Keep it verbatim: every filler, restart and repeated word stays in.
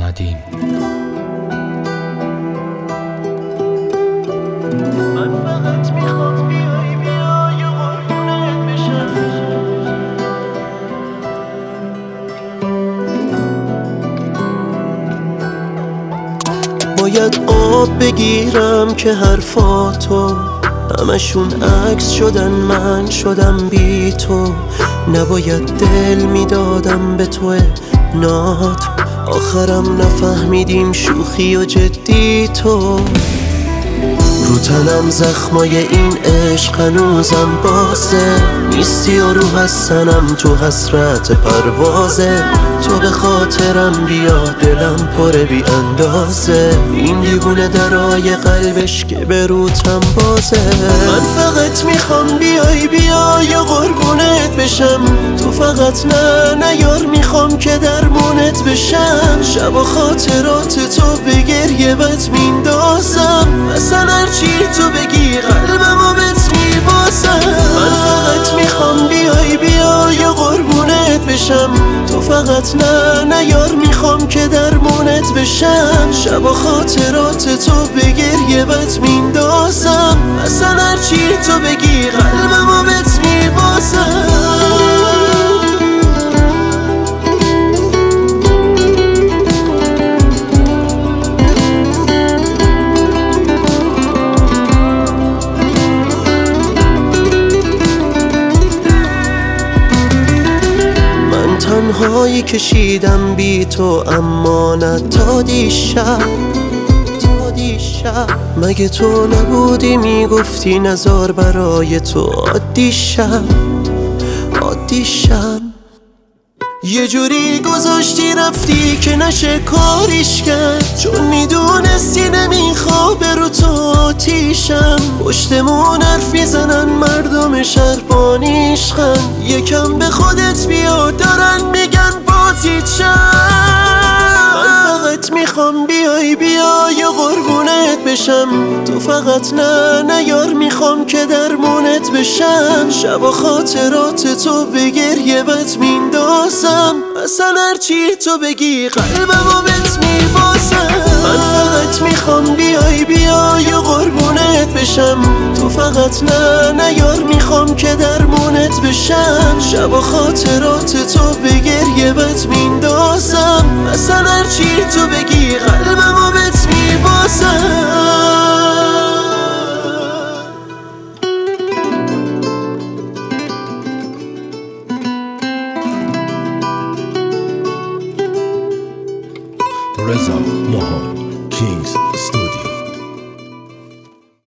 قدیم. من فقط میخوام بیای بیای و قربونت بشم. باید قاب بگیرم که حرفاتو همشون عکس شدن، من شدم بی تو. نباید دل میدادم به تو نات، آخرم نفهمیدیم شوخی و جدی تو. رو تنم زخمای این عشق هنوزم بازه، نیستی و رو هستنم تو حسرت پروازه. تو به خاطرم بیا دلم پر بی اندازه، این دیوونه درای قلبش که به روتم بازه. من فقط میخوام بیای بیای و قربونت بشم، تو فقط نه نه یار میخوام که درمونت بشم. شب و خاطرات تو به گریه بت میندازم، اصلا هرچی تو بگی قلبمو بهت میبازم. من فقط میخوام بیای بیای و قربونت بشم، تو فقط نه نه یار میخوام که درمونت بشم. شب و خاطرات تو به گریه بت میندازم، اصلا هرچی تو بگی قلبمو بهت میبازم. تنهایی کشیدم بی تو، اما نه تا دیشب تا دیشب. مگه تو نبودی میگفتی نزار برای تو عادی شم عادی شم. یه جوری گذاشتی رفتی که نشه کاریش کرد، چون میدونستی نمیخوابه رو تو آتیشم. پشتمون حرف میزنن مردم شهر بانیشخن، یکم به خودت بیا دارن میگن بازیچم. من فقط میخوام بیای بیای و قربونت بشم، تو فقط نه نه یار میخوام که درمونت بشم. شب و خاطرات تو به گریه بت میندازم، اصلا هرچی تو بگی قلبمو بهت میبازم. من فقط میخوام بیای بیای و قربونت بشم، تو فقط نه نه یار میخوام که درمونت بشم. شب و خاطرات تو به گریه بت میندازم، اصلا هرچی تو بگی قلبمو بهت میبازم. رضا ماهان کینگز استودیو.